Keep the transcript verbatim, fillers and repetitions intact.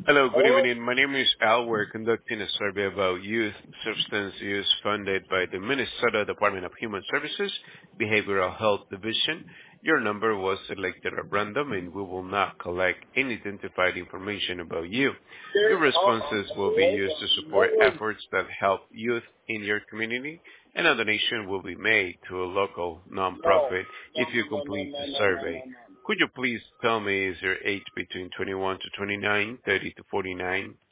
Hello, good evening. My name is Al. We're conducting a survey about youth substance use funded by the Minnesota Department of Human Services Behavioral Health Division. Your number was selected at random, and we will not collect any identified information about you. Your responses will be used to support efforts that help youth in your community, and a donation will be made to a local No, nonprofit no, if you no, no, no, complete no, the no, no, survey. no, no. Could you please tell me, is your age between twenty-one to twenty-nine, thirty to forty-nine,